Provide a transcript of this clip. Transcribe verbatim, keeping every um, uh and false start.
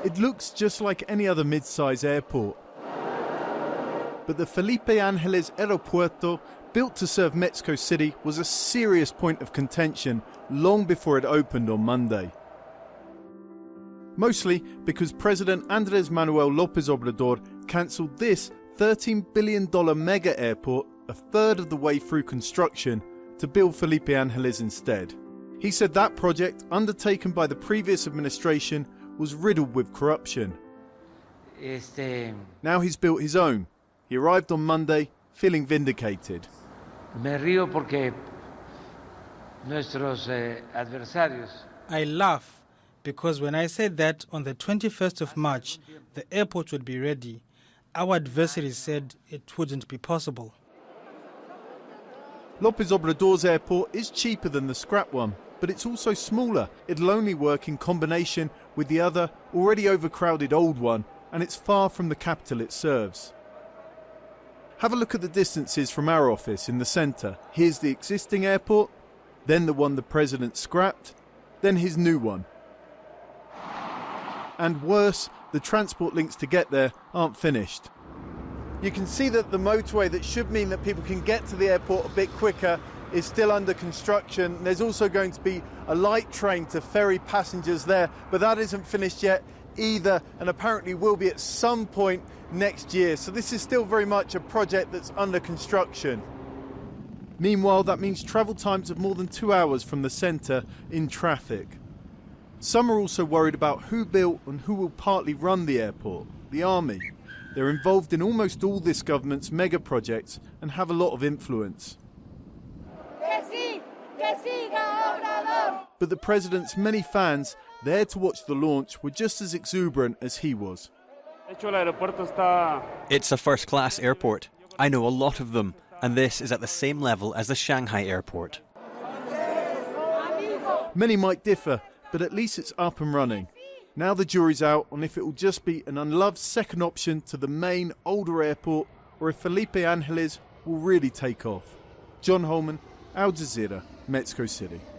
It looks just like any other mid-size airport. But the Felipe Ángeles Aeropuerto, built to serve Mexico City, was a serious point of contention long before it opened on Monday. Mostly because President Andrés Manuel López Obrador cancelled this thirteen billion dollars mega airport a third of the way through construction to build Felipe Ángeles instead. He said that project, undertaken by the previous administration, was riddled with corruption. Este... Now he's built his own. He arrived on Monday feeling vindicated. Me río porque nuestros eh, adversarios. I laugh because when I said that on the twenty-first of March the airport would be ready, our adversaries said it wouldn't be possible. López Obrador's airport is cheaper than the scrap one, but it's also smaller. It'll only work in combination with the other, already overcrowded old one, and it's far from the capital it serves. Have a look at the distances from our office in the centre. Here's the existing airport, then the one the president scrapped, then his new one. And worse, the transport links to get there aren't finished. You can see that the motorway that should mean that people can get to the airport a bit quicker is still under construction. There's also going to be a light train to ferry passengers there, but that isn't finished yet either, and apparently will be at some point next year. So this is still very much a project that's under construction. Meanwhile, that means travel times of more than two hours from the centre in traffic. Some are also worried about who built and who will partly run the airport, the army. They're involved in almost all this government's mega projects and have a lot of influence. But the president's many fans there to watch the launch were just as exuberant as he was. It's a first-class airport. I know a lot of them, and this is at the same level as the Shanghai airport. Many might differ, but at least it's up and running. Now the jury's out on if it will just be an unloved second option to the main, older airport, or if Felipe Ángeles will really take off. John Holman, Al Jazeera, Mexico City.